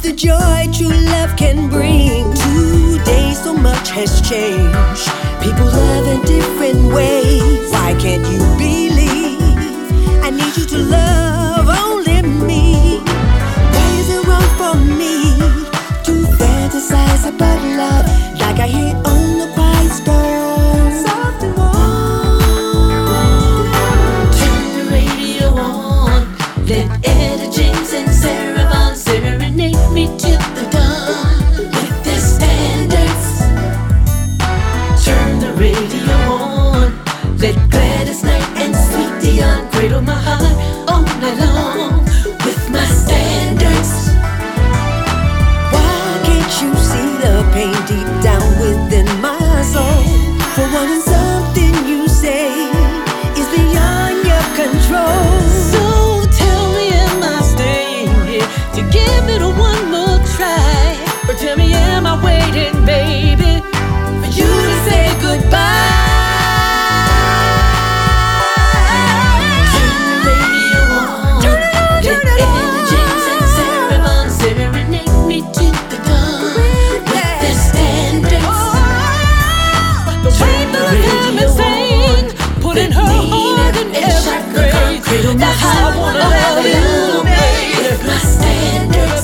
the joy true love can bring. Today so much has changed. People love in different ways. Why can't you believe? I need you to love only me. Why is it wrong for me to fantasize about love like I hear on the quiet storm? Soft and warm. Turn the radio on. Let Etta James and Sarah Vaughan serenade me till the dawn with their standards. Turn the radio on. Let Gladys Knight and Sweet Dion cradle my heart all night long with my standards. Why can't you see the pain deep down within my soul? For wanting something you say is beyond your control. So tell me, am I staying here to give it a one more try? Or tell me, am I waiting, baby, for you to say goodbye? Turn the radio on. Let Etta James and Sarah Vaughan serenade me to the dawn with their standards. Turn the radio on. Putting her heart in every grave. That's how I wanna love you, baby. With my standards.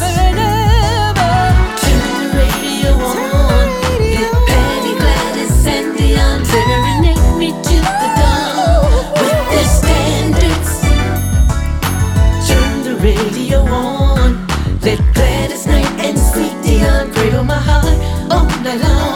Turn the radio on. Let Patty, Gladys, and Dion serenade me to the dawn with their standards. Turn the radio on. Let Gladys Knight and Sweet Dion cradle my heart all night long.